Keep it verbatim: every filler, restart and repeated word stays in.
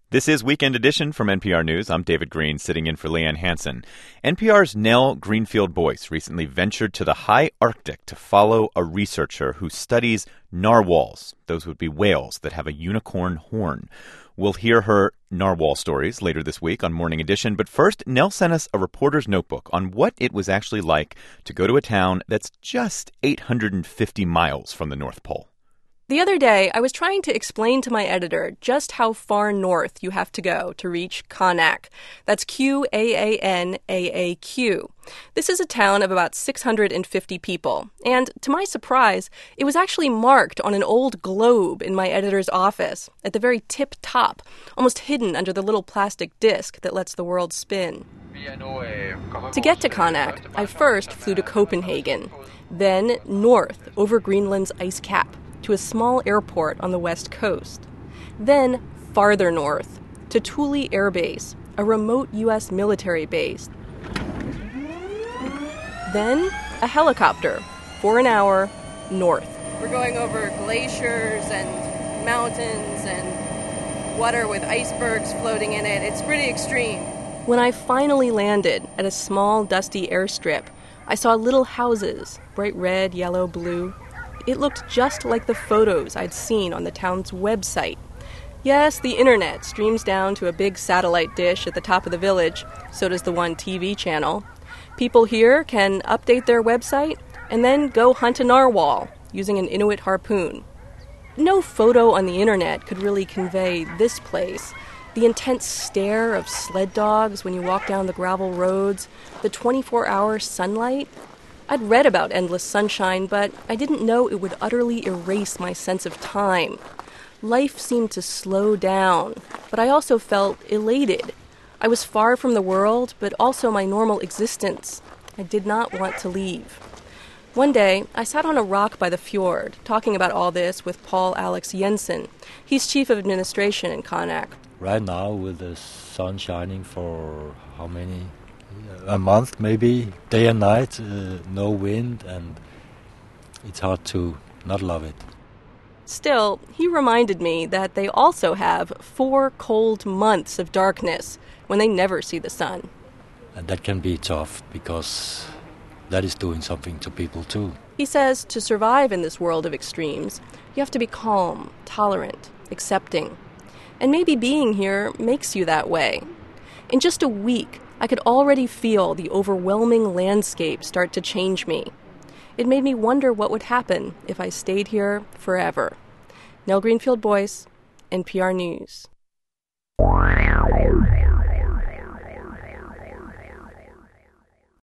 This is Weekend Edition from N P R News. I'm David Green, sitting in for Leanne Hansen. N P R's Nell Greenfield-Boyce recently ventured to the high Arctic to follow a researcher who studies narwhals. Those would be whales that have a unicorn horn. We'll hear her narwhal stories later this week on Morning Edition. But first, Nell sent us a reporter's notebook on what it was actually like to go to a town that's just eight hundred fifty miles from the North Pole. The other day, I was trying to explain to my editor just how far north you have to go to reach Qaanaaq. That's Q A A N A A Q. This is a town of about six hundred fifty people. And to my surprise, it was actually marked on an old globe in my editor's office at the very tip top, almost hidden under the little plastic disc that lets the world spin. To get to Qaanaaq, I first flew to Copenhagen, then north over Greenland's ice cap to a small airport on the west coast. Then farther north to Thule Air Base, a remote U S military base. Then a helicopter for an hour north. We're going over glaciers and mountains and water with icebergs floating in it. It's pretty extreme. When I finally landed at a small, dusty airstrip, I saw little houses, bright red, yellow, blue. It looked just like the photos I'd seen on the town's website. Yes, the internet streams down to a big satellite dish at the top of the village. So does the one T V channel. People here can update their website and then go hunt a narwhal using an Inuit harpoon. No photo on the internet could really convey this place. The intense stare of sled dogs when you walk down the gravel roads, the twenty-four hour sunlight. I'd read about endless sunshine, but I didn't know it would utterly erase my sense of time. Life seemed to slow down, but I also felt elated. I was far from the world, but also my normal existence. I did not want to leave. One day, I sat on a rock by the fjord, talking about all this with Paul Alex Jensen. He's chief of administration in Qaanaaq. Right now, with the sun shining for how many? A month, maybe, day and night, uh, no wind, and it's hard to not love it. Still, he reminded me that they also have four cold months of darkness when they never see the sun. And that can be tough, because that is doing something to people too. He says to survive in this world of extremes, you have to be calm, tolerant, accepting. And maybe being here makes you that way. In just a week, I could already feel the overwhelming landscape start to change me. It made me wonder what would happen if I stayed here forever. Nell Greenfield-Boyce, N P R News.